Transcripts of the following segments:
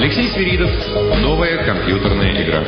Алексей Свиридов. Новая компьютерная игра.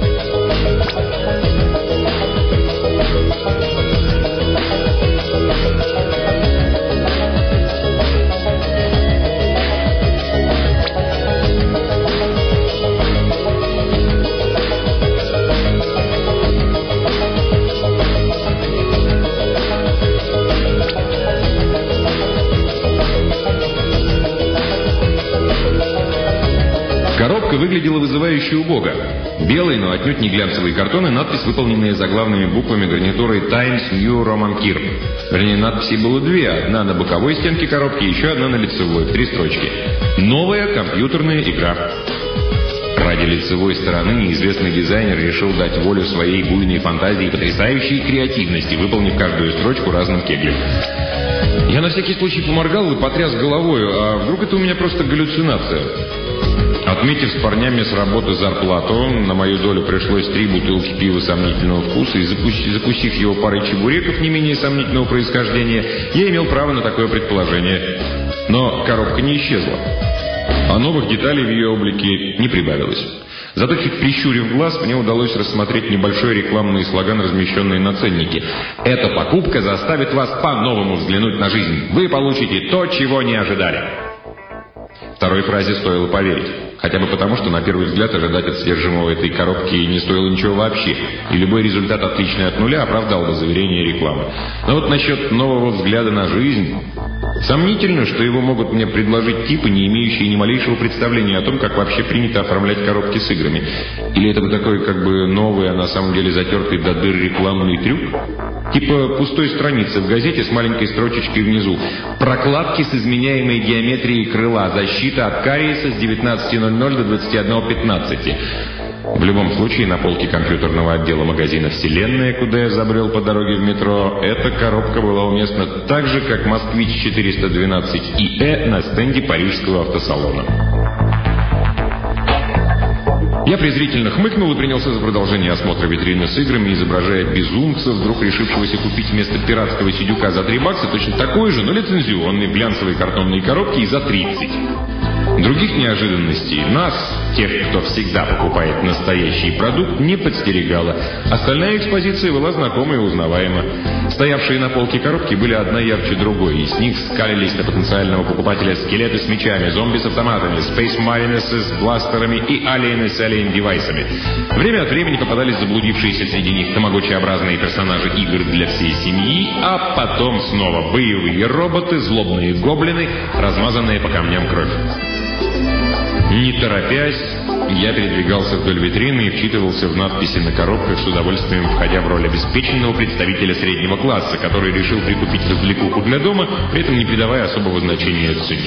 Коробка выглядела вызывающе убого. Белый, но отнюдь не глянцевый картон и надпись, выполненная заглавными буквами гарнитурой Times New Roman Kirk. Вернее, надписей было две. Одна на боковой стенке коробки, еще одна на лицевой, в 3 строчки. Новая компьютерная игра. Ради лицевой стороны неизвестный дизайнер решил дать волю своей буйной фантазии и потрясающей креативности, выполнив каждую строчку разным кеглем. Я на всякий случай поморгал и потряс головой, а вдруг это у меня просто галлюцинация? Отметив с парнями с работы зарплату, на мою долю пришлось 3 бутылки пива сомнительного вкуса, и закусив его парой чебуреков не менее сомнительного происхождения, я имел право на такое предположение. Но коробка не исчезла, а новых деталей в ее облике не прибавилось. Зато, чуть прищурив глаз, мне удалось рассмотреть небольшой рекламный слоган, размещенный на ценнике. «Эта покупка заставит вас по-новому взглянуть на жизнь. Вы получите то, чего не ожидали». Второй фразе стоило поверить. Хотя бы потому, что на первый взгляд ожидать от содержимого этой коробки не стоило ничего вообще. И любой результат, отличный от нуля, оправдал бы заверение рекламы. Но вот насчет нового взгляда на жизнь... Сомнительно, что его могут мне предложить типы, не имеющие ни малейшего представления о том, как вообще принято оформлять коробки с играми. Или это бы такой как бы новый, а на самом деле затертый до дыр рекламный трюк? Типа пустой страницы в газете с маленькой строчечкой внизу. Прокладки с изменяемой геометрией крыла. Защита от кариеса с 19:00 до 21:15. В любом случае, на полке компьютерного отдела магазина «Вселенная», куда я забрел по дороге в метро, эта коробка была уместна так же, как «Москвич-412ИЭ» на стенде парижского автосалона. Я презрительно хмыкнул и принялся за продолжение осмотра витрины с играми, изображая безумца, вдруг решившегося купить вместо пиратского сидюка за $3 точно такой же, но лицензионный в глянцевой картонной коробке и за 30. Других неожиданностей нас, тех, кто всегда покупает настоящий продукт, не подстерегало. Остальная экспозиция была знакома и узнаваема. Стоявшие на полке коробки были одна ярче другой, и с них скалились на потенциального покупателя скелеты с мечами, зомби с автоматами, Space Marines с бластерами и алиены с алиен-девайсами. Время от времени попадались заблудившиеся среди них тамагочи-образные персонажи игр для всей семьи, а потом снова боевые роботы, злобные гоблины, размазанные по камням кровь. Не торопясь, я передвигался вдоль витрины и вчитывался в надписи на коробках, с удовольствием входя в роль обеспеченного представителя среднего класса, который решил прикупить развлекуху для дома, при этом не придавая особого значения цене.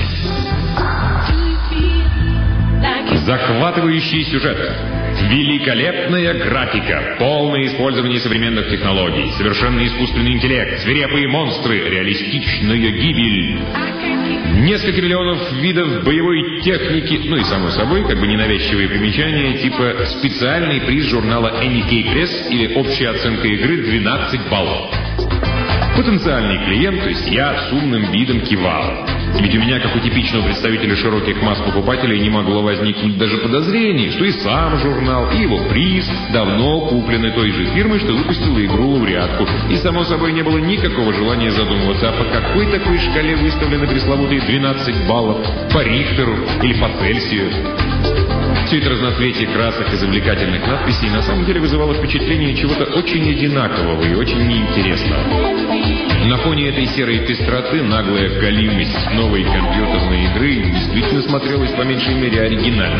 Захватывающий сюжет. Великолепная графика, полное использование современных технологий, совершенно искусственный интеллект, свирепые монстры, реалистичная гибель. Несколько миллионов видов боевой техники, ну и, само собой, как бы ненавязчивые примечания, типа специальный приз журнала NK Press или общая оценка игры 12 баллов. Потенциальный клиент, то есть я, с умным видом кивал. Ведь у меня, как у типичного представителя широких масс покупателей, не могло возникнуть даже подозрений, что и сам журнал, и его приз давно куплены той же фирмой, что выпустила игру-лауреатку. И, само собой, не было никакого желания задумываться, а по какой такой шкале выставлены пресловутые 12 баллов, по Рихтеру или по Цельсию. Все это разноцветие красок и завлекательных надписей на самом деле вызывало впечатление чего-то очень одинакового и очень неинтересного. На фоне этой серой пестроты наглая галимость новой компьютерной игры действительно смотрелась по меньшей мере оригинально.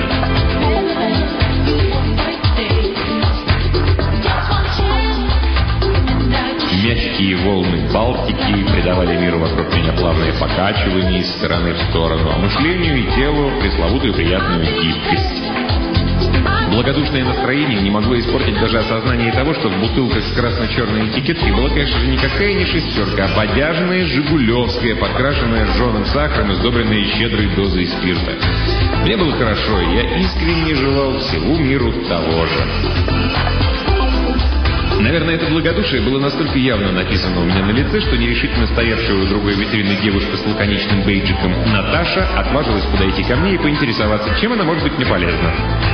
Мягкие волны Балтики придавали миру вокруг меня плавное покачивание из стороны в сторону, а мышлению и телу пресловутую приятную гибкость. Благодушное настроение не могло испортить даже осознание того, что в бутылках с красно-черной этикеткой была, конечно же, никакая не шестерка, а бодяжная жигулевская, подкрашенная жженым сахаром и сдобренная щедрой дозой спирта. Мне было хорошо, и я искренне желал всему миру того же. Наверное, это благодушие было настолько явно написано у меня на лице, что нерешительно стоявшая у другой витрины девушка с лаконичным бейджиком Наташа отважилась подойти ко мне и поинтересоваться, чем она может быть мне полезна.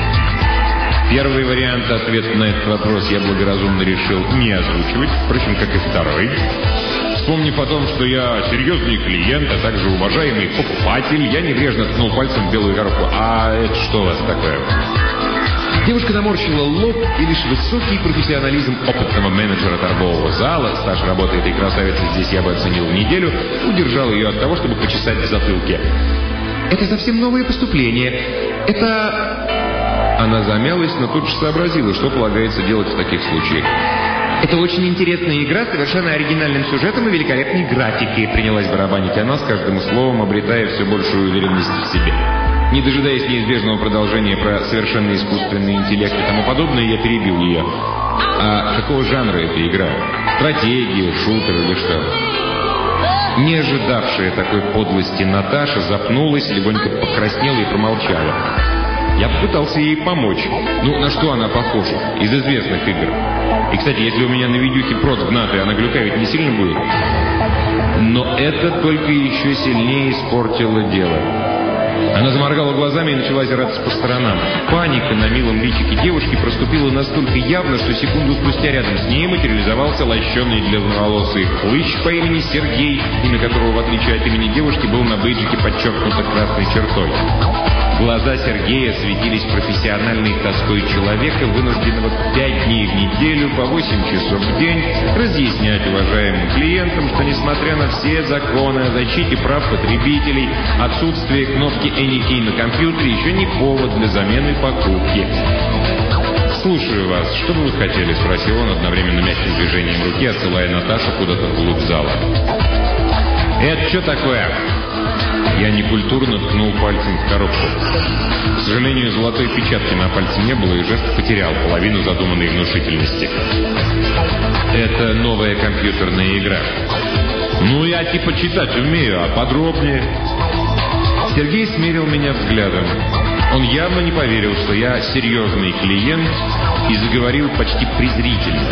Первый вариант ответа на этот вопрос я благоразумно решил не озвучивать, впрочем, как и второй. Вспомнив о том, что я серьезный клиент, а также уважаемый покупатель, я небрежно ткнул пальцем в белую коробку. «А это что у вас такое?» Девушка наморщила лоб, и лишь высокий профессионализм опытного менеджера торгового зала, стаж работы этой красавицы здесь я бы оценил в неделю, удержал ее от того, чтобы почесать в затылке. «Это совсем новое поступление. Это...» Она замялась, но тут же сообразила, что полагается делать в таких случаях. «Это очень интересная игра с совершенно оригинальным сюжетом и великолепной графикой», принялась барабанить она, с каждым словом обретая все большую уверенность в себе. Не дожидаясь неизбежного продолжения про совершенно искусственный интеллект и тому подобное, я перебил ее. «А какого жанра эта игра? Стратегия, шутер или что?» Не ожидавшая такой подлости Наташа запнулась, легонько покраснела и промолчала. Я попытался ей помочь. Ну, на что она похожа? Из известных игр. И, кстати, если у меня на видюхе прот гнатый, она глюкавить не сильно будет? Но это только еще сильнее испортило дело. Она заморгала глазами и начала озираться по сторонам. Паника на милом личике девушки проступила настолько явно, что секунду спустя рядом с ней материализовался лощеный длинноволосый хлыщ по имени Сергей, имя которого, в отличие от имени девушки, был на бейджике подчеркнуто красной чертой. Глаза Сергея светились профессиональной тоской человека, вынужденного 5 дней в неделю по 8 часов в день разъяснять уважаемым клиентам, что несмотря на все законы о защите прав потребителей, отсутствие кнопки Any Key на компьютере еще не повод для замены покупки. «Слушаю вас. Что бы вы хотели?» — спросил он одновременно мягким движением руки, отсылая Наташу куда-то вглубь зала. «Это что такое?» Я некультурно ткнул пальцем в коробку. К сожалению, золотой печатки на пальце не было, и жест потерял половину задуманной внушительности. «Это новая компьютерная игра». «Ну, я типа читать умею, а подробнее?» Сергей смерил меня взглядом. Он явно не поверил, что я серьезный клиент, и заговорил почти презрительно.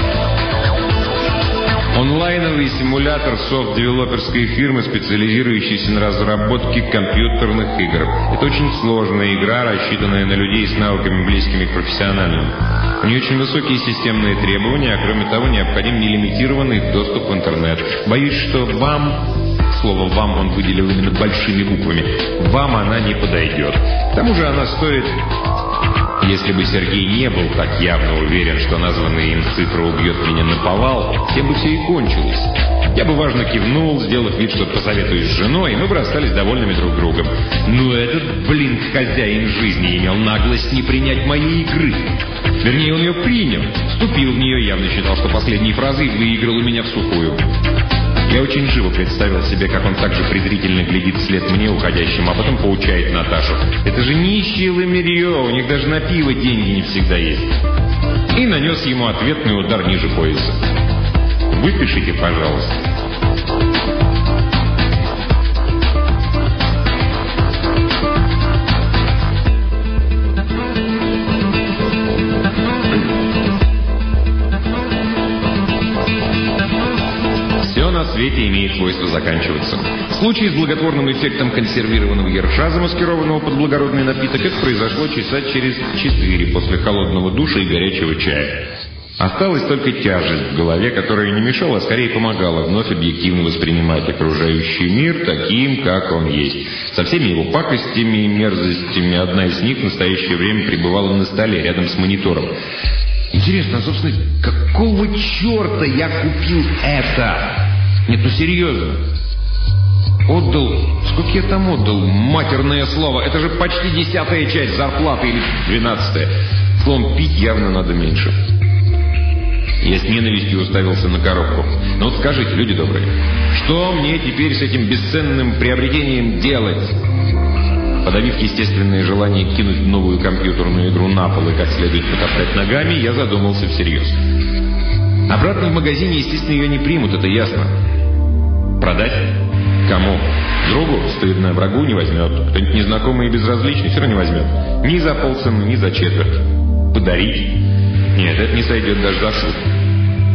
Онлайновый симулятор софт-девелоперской фирмы, специализирующейся на разработке компьютерных игр. Это очень сложная игра, рассчитанная на людей с навыками, близкими к профессиональным. У нее очень высокие системные требования, а кроме того, необходим нелимитированный доступ в интернет. Боюсь, что вам... Слово «вам» он выделил именно большими буквами. Вам она не подойдет. К тому же она стоит... Если бы Сергей не был так явно уверен, что названная им цифра убьет меня наповал, тем бы все и кончилось. Я бы важно кивнул, сделав вид, что посоветуюсь с женой, и мы бы расстались довольными друг другом. Но этот, хозяин жизни имел наглость не принять моей игры. Вернее, он ее принял, вступил в нее, явно считал, что последней фразой выиграл у меня в сухую. Я очень живо представил себе, как он так же презрительно глядит вслед мне, уходящим, а потом поучает Наташу. Это же нищие ломерье, у них даже на пиво деньги не всегда есть. И нанес ему ответный удар ниже пояса. Выпишите, пожалуйста. На свете имеет свойство заканчиваться. В случае с благотворным эффектом консервированного ерша, замаскированного под благородный напиток, это произошло часа через 4 после холодного душа и горячего чая. Осталась только тяжесть в голове, которая не мешала, а скорее помогала вновь объективно воспринимать окружающий мир таким, как он есть. Со всеми его пакостями и мерзостями. Одна из них в настоящее время пребывала на столе рядом с монитором. Интересно, а, собственно, какого черта я купил это? Нет, ну серьезно. Отдал... Сколько я там отдал? Матерное слово. Это же почти 10-я часть зарплаты или 12-я. Словом, пить явно надо меньше. Я с ненавистью уставился на коробку. Ну вот скажите, люди добрые, что мне теперь с этим бесценным приобретением делать? Подавив естественное желание кинуть новую компьютерную игру на пол и как следует потоптать ногами, я задумался всерьез. Обратно в магазине, естественно, ее не примут, это ясно. Продать? Кому? Другу? Стыдно. Врагу не возьмет. Кто-нибудь незнакомый и безразличный все равно не возьмет. Ни за полцены, ни за четверть. Подарить? Нет, это не сойдет даже за шутку.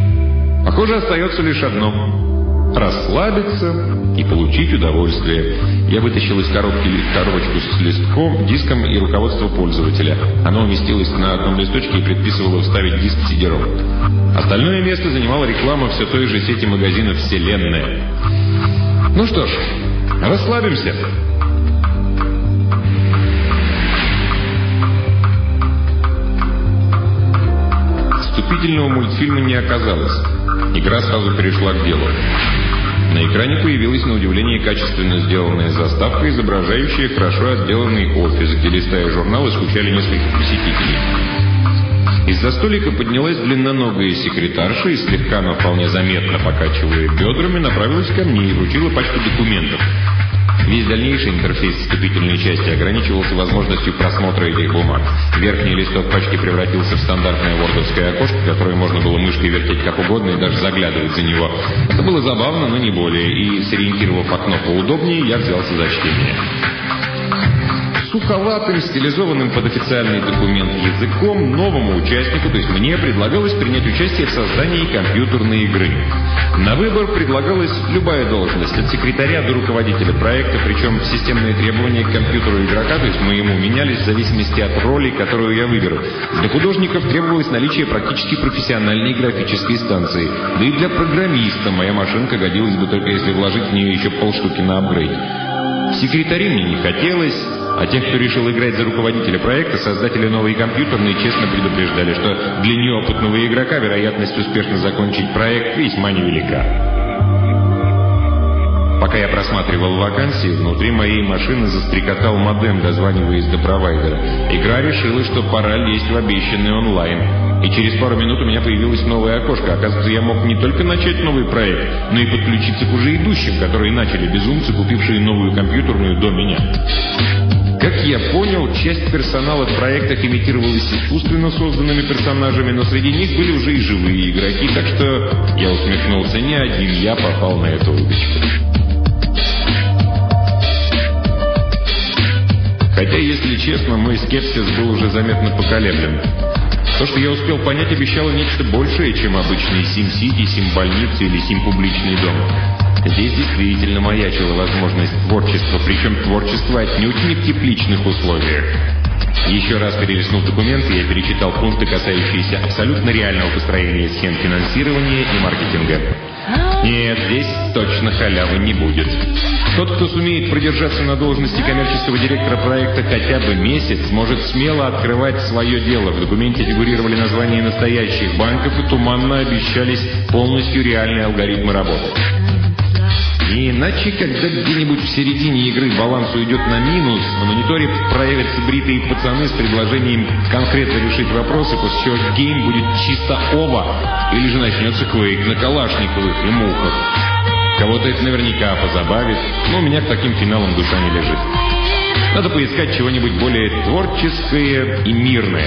Похоже, остается лишь одно – расслабиться и получить удовольствие. Я вытащил из коробки коробочку с листком, диском и руководство пользователя. Оно уместилось на одном листочке и предписывало вставить диск CD-ROM. Остальное место занимала реклама все той же сети магазинов «Вселенная». Ну что ж, расслабимся. Вступительного мультфильма не оказалось. Игра сразу перешла к делу. На экране появилась на удивление качественно сделанная заставка, изображающая хорошо отделанный офис, где, листая журналы, скучали несколько посетителей. Из-за столика поднялась длинноногая секретарша и, слегка, но вполне заметно покачивая бедрами, направилась ко мне и вручила пачку документов. Весь дальнейший интерфейс вступительной части ограничивался возможностью просмотра этих бумаг. Верхний листок пачки превратился в стандартное вордовское окошко, которое можно было мышкой вертеть как угодно и даже заглядывать за него. Это было забавно, но не более, и, сориентировав окно поудобнее, я взялся за чтение. Суховатым, стилизованным под официальный документ языком, новому участнику, то есть мне, предлагалось принять участие в создании компьютерной игры. На выбор предлагалась любая должность, от секретаря до руководителя проекта, причем системные требования к компьютеру игрока, то есть моему, менялись в зависимости от роли, которую я выберу. Для художников требовалось наличие практически профессиональной графической станции. Да и для программиста моя машинка годилась бы только если вложить в нее еще полштуки на апгрейд. Секретарей мне не хотелось. А тех, кто решил играть за руководителя проекта, создатели новой компьютерной честно предупреждали, что для неопытного игрока вероятность успешно закончить проект весьма невелика. Пока я просматривал вакансии, внутри моей машины застрекотал модем, дозваниваясь до провайдера. Игра решила, что пора лезть в обещанный онлайн. И через пару минут у меня появилось новое окошко. Оказывается, я мог не только начать новый проект, но и подключиться к уже идущим, которые начали безумцы, купившие новую компьютерную до меня. Как я понял, часть персонала в проектах имитировалась искусственно созданными персонажами, но среди них были уже и живые игроки, так что я усмехнулся, не один я попал на эту удочку. Хотя, если честно, мой скепсис был уже заметно поколеблен. То, что я успел понять, обещало нечто большее, чем обычный Сим-Сити, Сим-больница или Сим-публичный дом. Здесь действительно маячила возможность творчества, причем творчество отнюдь не в тепличных условиях. Еще раз перелистнув документы, я перечитал пункты, касающиеся абсолютно реального построения схем финансирования и маркетинга. Нет, здесь точно халявы не будет. Тот, кто сумеет продержаться на должности коммерческого директора проекта хотя бы месяц, может смело открывать свое дело. В документе фигурировали названия настоящих банков и туманно обещались полностью реальные алгоритмы работы. Не иначе, когда где-нибудь в середине игры баланс уйдет на минус, на мониторе проявятся бритые пацаны с предложением конкретно решить вопросы, после чего гейм будет чисто ова, или же начнется квейк на калашниковых и мухах. Кого-то это наверняка позабавит, но у меня к таким финалам душа не лежит. Надо поискать чего-нибудь более творческое и мирное.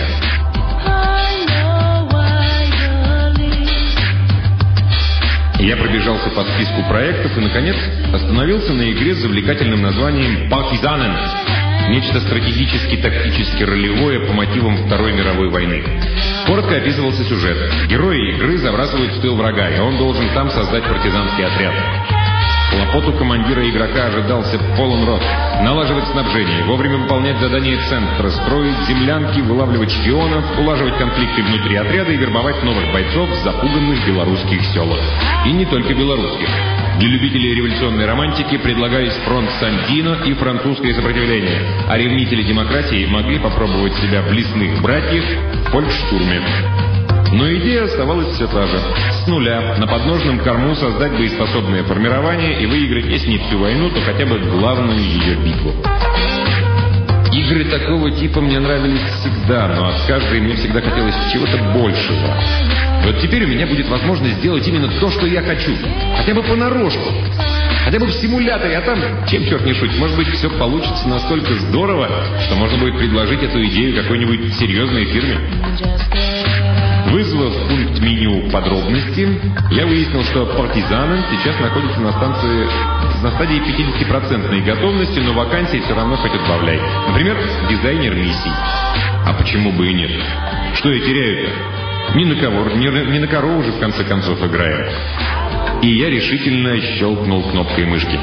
Я пробежался по списку проектов и, наконец, остановился на игре с завлекательным названием «Partisanen». Нечто стратегически-тактически ролевое по мотивам Второй мировой войны. Коротко описывался сюжет. Герои игры забрасывают в тыл врага, и он должен там создать партизанский отряд. Хлопоту командира игрока ожидался полон рот. Налаживать снабжение, вовремя выполнять задания центра, строить землянки, вылавливать шпионов, улаживать конфликты внутри отряда и вербовать новых бойцов в запуганных белорусских селах. И не только белорусских. Для любителей революционной романтики предлагались фронт Сандино и французское сопротивление, а ревнители демократии могли попробовать себя в лесных братьях в фолькштурме. Но идея оставалась все та же. С нуля, на подножном корму создать боеспособное формирование и выиграть, если не всю войну, то хотя бы главную ее битву. Игры такого типа мне нравились всегда, но от каждой мне всегда хотелось чего-то большего. Вот теперь у меня будет возможность сделать именно то, что я хочу. Хотя бы понарошку. Хотя бы в симуляторе, а там, чем черт не шутит, может быть, все получится настолько здорово, что можно будет предложить эту идею какой-нибудь серьезной фирме. Вызвав пункт меню «Подробности», я выяснил, что «Партизаны» сейчас находится на стадии 50% готовности, но вакансий все равно хоть отбавляй. Например, дизайнер миссий. А почему бы и нет? Что я теряю-то? Ни на корову же в конце концов играем. И я решительно щелкнул кнопкой мышки.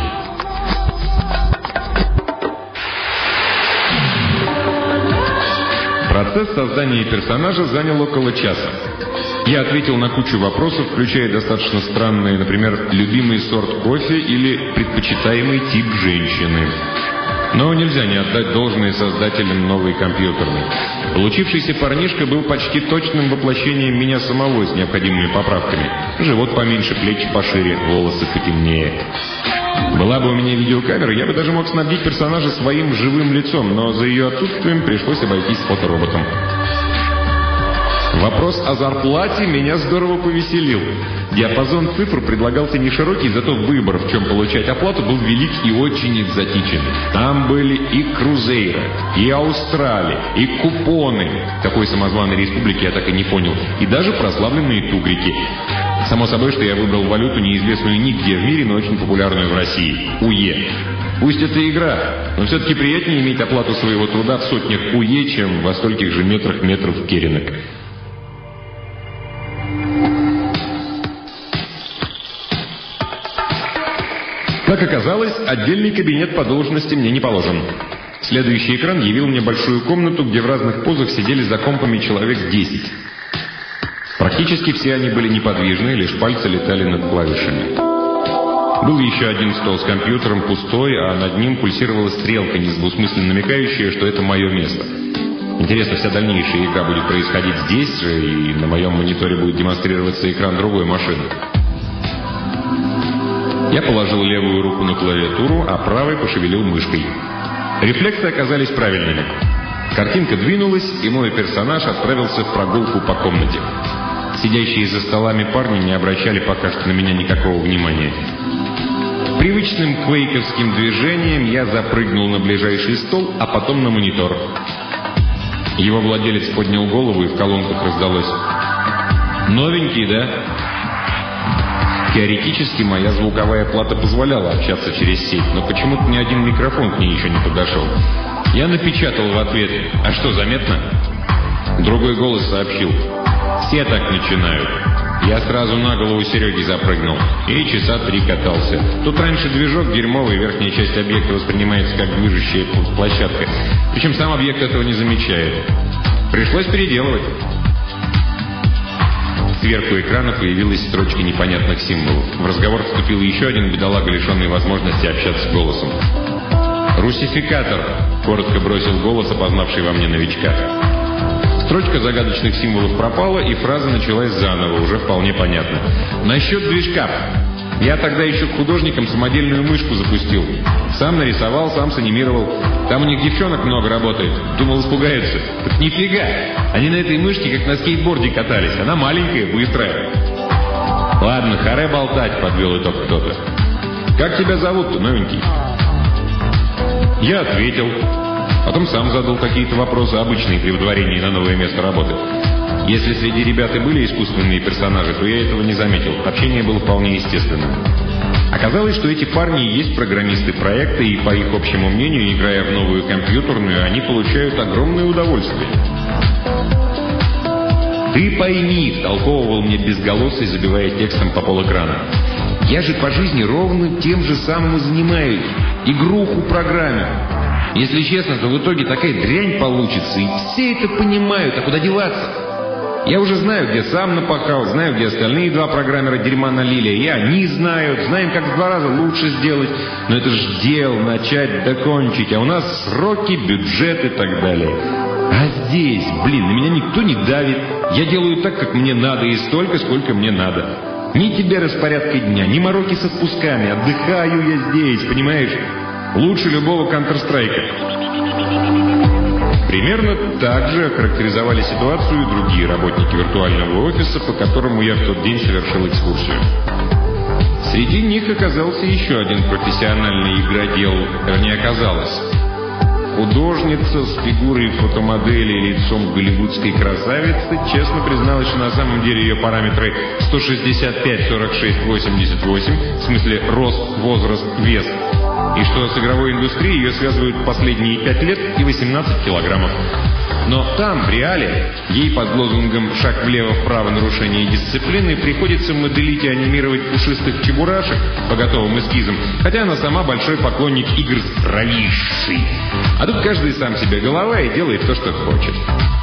Процесс создания персонажа занял около часа. Я ответил на кучу вопросов, включая достаточно странные, например, любимый сорт кофе или предпочитаемый тип женщины. Но нельзя не отдать должное создателям новой компьютерной. Получившийся парнишка был почти точным воплощением меня самого с необходимыми поправками. Живот поменьше, плечи пошире, волосы потемнее. Была бы у меня видеокамера, я бы даже мог снабдить персонажа своим живым лицом, но за ее отсутствием пришлось обойтись фотороботом. Вопрос о зарплате меня здорово повеселил. Диапазон цифр предлагался не широкий, зато выбор, в чем получать оплату, был велик и очень экзотичен. Там были и крузейры, и Австралии, и купоны. Такой самозваной республики я так и не понял. И даже прославленные тугрики. Само собой, что я выбрал валюту, неизвестную нигде в мире, но очень популярную в России – УЕ. Пусть это игра, но все-таки приятнее иметь оплату своего труда в сотнях УЕ, чем во стольких же метров керенок. Как оказалось, отдельный кабинет по должности мне не положен. Следующий экран явил мне большую комнату, где в разных позах сидели за компами человек 10. Практически все они были неподвижны, лишь пальцы летали над клавишами. Был еще один стол с компьютером, пустой, а над ним пульсировала стрелка, недвусмысленно намекающая, что это мое место. Интересно, вся дальнейшая игра будет происходить здесь же, и на моем мониторе будет демонстрироваться экран другой машины. Я положил левую руку на клавиатуру, а правой пошевелил мышкой. Рефлексы оказались правильными. Картинка двинулась, и мой персонаж отправился в прогулку по комнате. Сидящие за столами парни не обращали пока что на меня никакого внимания. Привычным квейковским движением я запрыгнул на ближайший стол, а потом на монитор. Его владелец поднял голову, и в колонках раздалось: «Новенький, да?» Теоретически моя звуковая плата позволяла общаться через сеть, но почему-то ни один микрофон к ней еще не подошел. Я напечатал в ответ: «А что, заметно?» Другой голос сообщил: «Все так начинают». Я сразу на голову Сереги запрыгнул и часа 3 катался. Тут раньше движок дерьмовый, верхняя часть объекта воспринимается как движущая площадка. Причем сам объект этого не замечает. Пришлось переделывать. Сверху экрана появилась строчка непонятных символов. В разговор вступил еще один бедолага, лишенный возможности общаться голосом. «Русификатор», — коротко бросил голос, опознавший во мне новичка. Строчка загадочных символов пропала, и фраза началась заново, уже вполне понятно. «Насчет движка. Я тогда еще художником самодельную мышку запустил. Сам нарисовал, сам санимировал. Там у них девчонок много работает. Думал, испугаются. Так нифига. Они на этой мышке как на скейтборде катались. Она маленькая, быстрая». «Ладно, харе болтать», — подвел итог кто-то. «Как тебя зовут-то, новенький?» Я ответил. Потом сам задал какие-то вопросы, обычные при выдворении на новое место работы. Если среди ребят и были искусственные персонажи, то я этого не заметил. Общение было вполне естественным. Оказалось, что эти парни и есть программисты проекта, и, по их общему мнению, играя в новую компьютерную, они получают огромное удовольствие. «Ты пойми», — втолковывал мне безголосый, забивая текстом по полэкрана. «Я же по жизни ровно тем же самым и занимаюсь. Игруху программирую. Если честно, то в итоге такая дрянь получится, и все это понимают, а куда деваться? Я уже знаю, где сам напахал, знаю, где остальные 2 программера дерьма налили, и они знают, знаем, как в 2 раза лучше сделать. Но это ж дело, начать, докончить, а у нас сроки, бюджет и так далее. А здесь, блин, на меня никто не давит. Я делаю так, как мне надо, и столько, сколько мне надо. Ни тебе распорядка дня, ни мороки со спусками. Отдыхаю я здесь, понимаешь? Лучше любого Counter-Strike». Примерно так же охарактеризовали ситуацию и другие работники виртуального офиса, по которому я в тот день совершил экскурсию. Среди них оказался еще один профессиональный игродел, вернее, оказалось. Художница с фигурой фотомодели и лицом голливудской красавицы честно призналась, что на самом деле ее параметры 165, 46, 88, в смысле рост, возраст, вес, и что с игровой индустрией ее связывают последние 5 лет и 18 килограммов. Но там, в реале, ей под лозунгом «шаг влево-вправо, нарушение дисциплины» приходится моделить и анимировать пушистых чебурашек по готовым эскизам, хотя она сама большой поклонник игр с кровищей. А тут каждый сам себе голова и делает то, что хочет.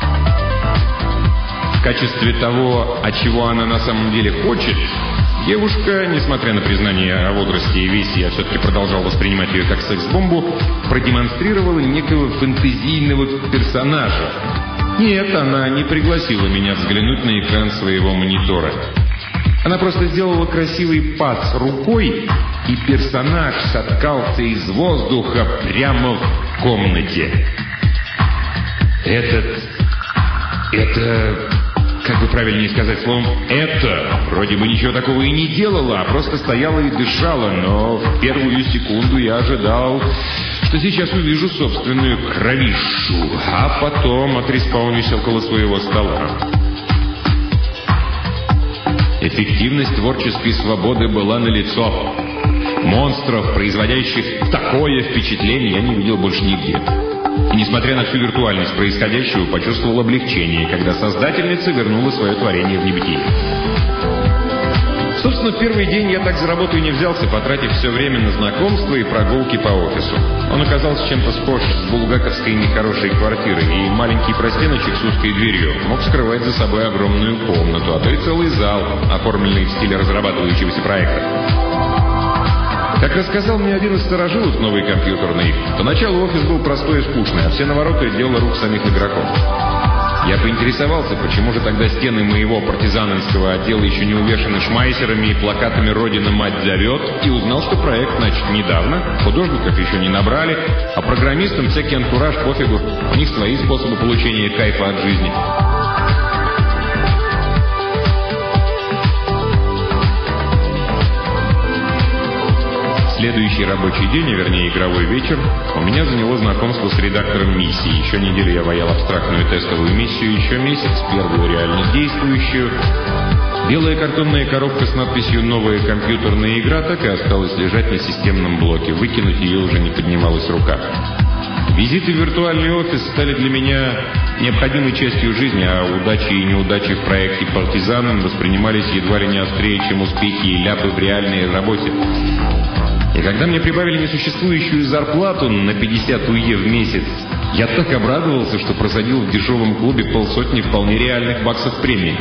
В качестве того, от чего она на самом деле хочет, девушка, несмотря на признание о возрасте и весе, я все-таки продолжал воспринимать ее как секс-бомбу, продемонстрировала некого фэнтезийного персонажа. Нет, она не пригласила меня взглянуть на экран своего монитора. Она просто сделала красивый пац рукой, и персонаж соткался из воздуха прямо в комнате. Как бы правильнее сказать словом «это» вроде бы ничего такого и не делала, а просто стояла и дышала, но в первую секунду я ожидал, что сейчас увижу собственную кровищу, а потом отреспаунюсь около своего стола. Эффективность творческой свободы была налицо. Монстров, производящих такое впечатление, я не видел больше нигде. И, несмотря на всю виртуальность происходящего, почувствовал облегчение, когда создательница вернула свое творение в небытие. Собственно, в первый день я так за работу и не взялся, потратив все время на знакомства и прогулки по офису. Он оказался чем-то схож с булгаковской нехорошей квартирой, и маленький простеночек с узкой дверью мог скрывать за собой огромную комнату, а то и целый зал, оформленный в стиле разрабатывающегося проекта. Как рассказал мне один из старожилов новой компьютерной, поначалу офис был простой и скучный, а все навороты — дело рук самих игроков. Я поинтересовался, почему же тогда стены моего партизанского отдела еще не увешаны шмайсерами и плакатами «Родина, мать зовет», и узнал, что проект начат недавно, художников еще не набрали, а программистам всякий антураж пофигу, у них свои способы получения кайфа от жизни. Следующий рабочий день, а вернее игровой вечер, у меня заняло знакомство с редактором миссии. Еще неделю я ваял абстрактную тестовую миссию, еще месяц первую реально действующую. Белая картонная коробка с надписью «Новая компьютерная игра» так и осталась лежать на системном блоке. Выкинуть ее уже не поднималась рука. Визиты в виртуальный офис стали для меня необходимой частью жизни, а удачи и неудачи в проекте «Партизаном» воспринимались едва ли не острее, чем успехи и ляпы в реальной работе. И когда мне прибавили несуществующую зарплату на 50 УЕ в месяц, я так обрадовался, что просадил в дешевом клубе полсотни вполне реальных баксов премии.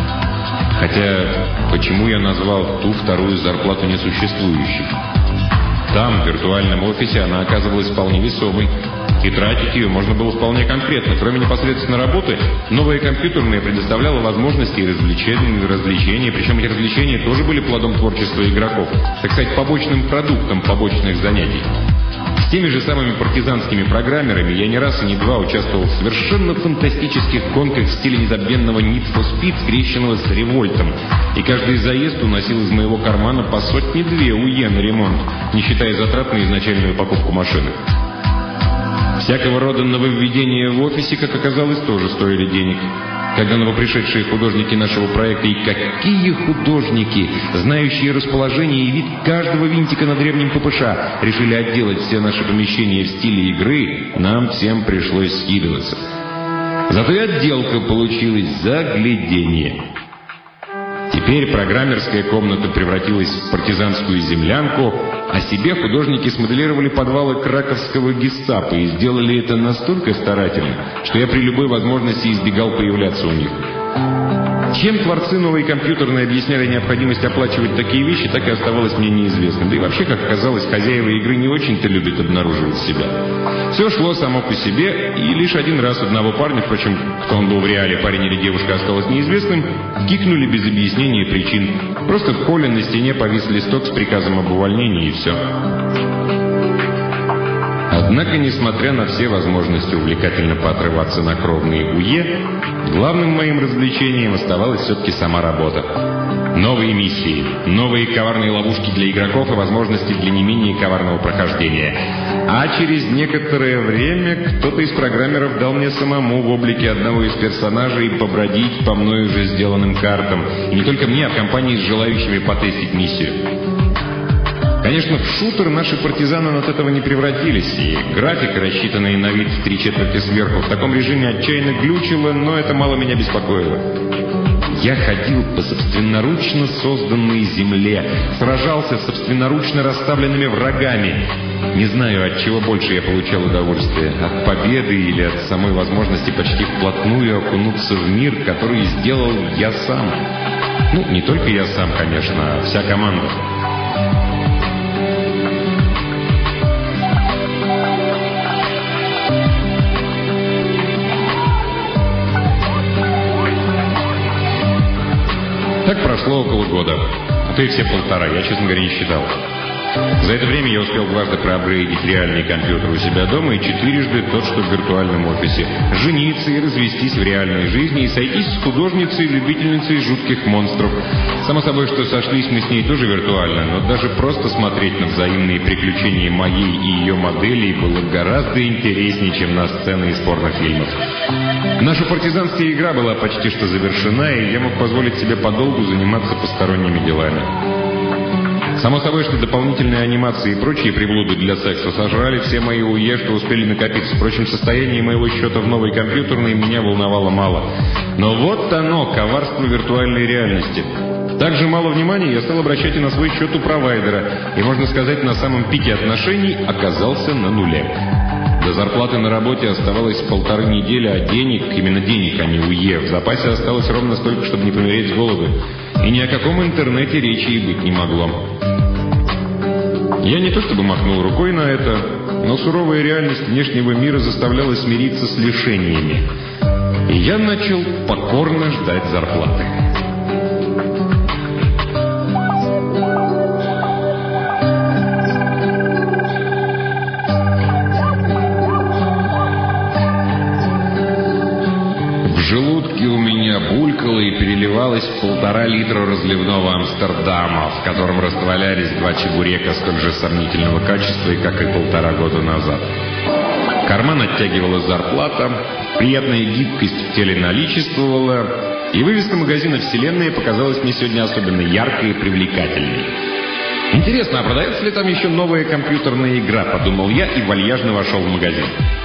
Хотя, почему я назвал ту вторую зарплату несуществующей? Там, в виртуальном офисе, она оказывалась вполне весомой. И тратить ее можно было вполне конкретно. Кроме непосредственно работы, новая компьютерная предоставляла возможности и развлечения. Причем эти развлечения тоже были плодом творчества игроков. Так сказать, побочным продуктом побочных занятий. С теми же самыми партизанскими программерами я не раз и не два участвовал в совершенно фантастических гонках в стиле незабвенного Need for Speed, скрещенного с револьтом. И каждый заезд уносил из моего кармана по сотни-две УЕ на ремонт, не считая затрат на изначальную покупку машины. Всякого рода нововведения в офисе, как оказалось, тоже стоили денег. Когда новопришедшие художники нашего проекта, и какие художники, знающие расположение и вид каждого винтика на древнем ППШ, решили отделать все наши помещения в стиле игры, нам всем пришлось скидываться. Зато и отделка получилась загляденье. Теперь программерская комната превратилась в партизанскую землянку, а себе художники смоделировали подвалы краковского гестапо и сделали это настолько старательно, что я при любой возможности избегал появляться у них. Чем творцы новой компьютерной объясняли необходимость оплачивать такие вещи, так и оставалось мне неизвестным. Да и вообще, как оказалось, хозяева игры не очень-то любят обнаруживать себя. Все шло само по себе, и лишь один раз одного парня, впрочем, кто он был в реале, парень или девушка, осталось неизвестным, кикнули без объяснения причин. Просто в холле на стене повис листок с приказом об увольнении, и все. Однако, несмотря на все возможности увлекательно поотрываться на кровные УЕ, главным моим развлечением оставалась все-таки сама работа. Новые миссии, новые коварные ловушки для игроков и возможности для не менее коварного прохождения. А через некоторое время кто-то из программеров дал мне самому в облике одного из персонажей побродить по мной уже сделанным картам. И не только мне, а в компании с желающими потестить миссию. Конечно, в шутер наши партизаны от этого не превратились, и графика, рассчитанная на вид в 3/4 сверху, в таком режиме отчаянно глючила, но это мало меня беспокоило. Я ходил по собственноручно созданной земле, сражался с собственноручно расставленными врагами. Не знаю, от чего больше я получал удовольствие, от победы или от самой возможности почти вплотную окунуться в мир, который сделал я сам. Ну, не только я сам, конечно, а вся команда. Так прошло около года, а то и все 1,5, я, честно говоря, не считал. За это время я успел дважды проапгрейдить реальный компьютер у себя дома и 4-жды тот, что в виртуальном офисе. Жениться и развестись в реальной жизни и сойтись с художницей-любительницей жутких монстров. Само собой, что сошлись мы с ней тоже виртуально, но даже просто смотреть на взаимные приключения моей и ее моделей было гораздо интереснее, чем на сцены из порнофильмов. Наша партизанская игра была почти что завершена, и я мог позволить себе подолгу заниматься посторонними делами. Само собой, что дополнительные анимации и прочие приблуды для секса сожрали все мои УЕ, что успели накопиться. Впрочем, состояние моего счета в новой компьютерной меня волновало мало. Но вот оно, коварство виртуальной реальности. Также мало внимания я стал обращать и на свой счет у провайдера, и, можно сказать, на самом пике отношений оказался на нуле. До зарплаты на работе оставалось 1,5 недели, а денег, именно денег, а не УЕ, в запасе осталось ровно столько, чтобы не помереть с голоду. И ни о каком интернете речи и быть не могло. Я не то чтобы махнул рукой на это, но суровая реальность внешнего мира заставляла смириться с лишениями. И я начал покорно ждать зарплаты. В желудке у меня булькало и переливалось 1,5 литра разливного Амстердама, в котором растворялись 2 чебурека столь же сомнительного качества, как и 1,5 года назад. Карман оттягивала зарплата, приятная гибкость в теле наличествовала, и вывеска магазина «Вселенная» показалась мне сегодня особенно яркой и привлекательной. «Интересно, а продается ли там еще новая компьютерная игра?» – подумал я и вальяжно вошел в магазин.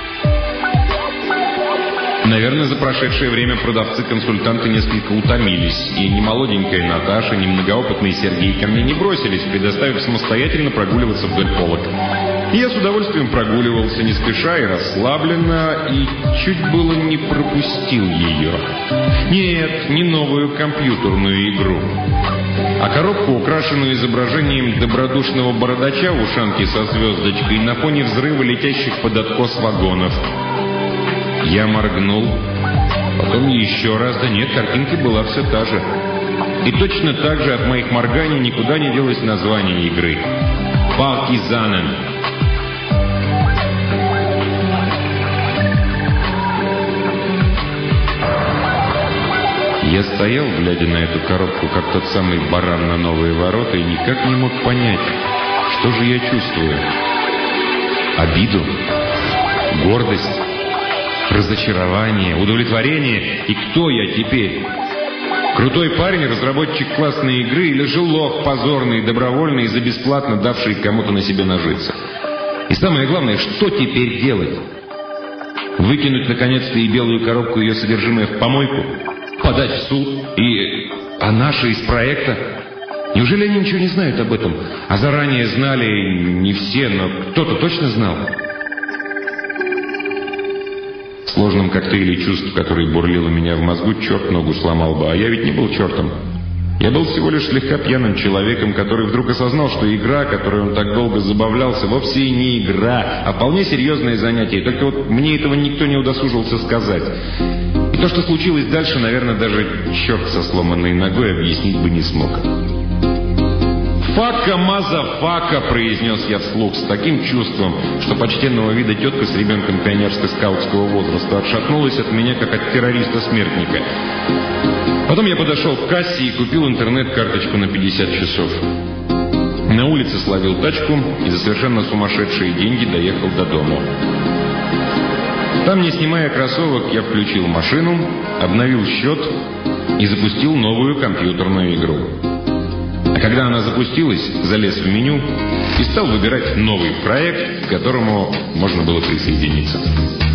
Наверное, за прошедшее время продавцы-консультанты несколько утомились, и ни молоденькая Наташа, ни многоопытный Сергей ко мне не бросились, предоставив самостоятельно прогуливаться вдоль полок. И я с удовольствием прогуливался, не спеша и расслабленно, и чуть было не пропустил ее. Нет, не новую компьютерную игру, а коробку, украшенную изображением добродушного бородача в ушанке со звездочкой на фоне взрыва летящих под откос вагонов. Я моргнул, потом еще раз, да нет, картинка была все та же. И точно так же от моих морганий никуда не делось название игры. «Партизанен». Я стоял, глядя на эту коробку, как тот самый баран на новые ворота, и никак не мог понять, что же я чувствую. Обиду? Гордость? Разочарование, удовлетворение. И кто я теперь? Крутой парень, разработчик классной игры, или же лох позорный, добровольный и за бесплатно давший кому-то на себе нажиться? И самое главное, что теперь делать? Выкинуть наконец-то и белую коробку, ее содержимое в помойку? Подать в суд? А наши из проекта? Неужели они ничего не знают об этом? А заранее знали не все, но кто-то точно знал? В сложном коктейле чувств, который бурлил у меня в мозгу, черт ногу сломал бы, а я ведь не был чертом. Я был всего лишь слегка пьяным человеком, который вдруг осознал, что игра, которой он так долго забавлялся, вовсе и не игра, а вполне серьезное занятие. Только вот мне этого никто не удосужился сказать. И то, что случилось дальше, наверное, даже черт со сломанной ногой объяснить бы не смог. «Фака, мазафака!» — произнес я вслух с таким чувством, что почтенного вида тетка с ребенком пионерско-скаутского возраста отшатнулась от меня, как от террориста-смертника. Потом я подошел к кассе и купил интернет-карточку на 50 часов. На улице словил тачку и за совершенно сумасшедшие деньги доехал до дома. Там, не снимая кроссовок, я включил машину, обновил счет и запустил новую компьютерную игру. А когда она запустилась, залез в меню и стал выбирать новый проект, к которому можно было присоединиться.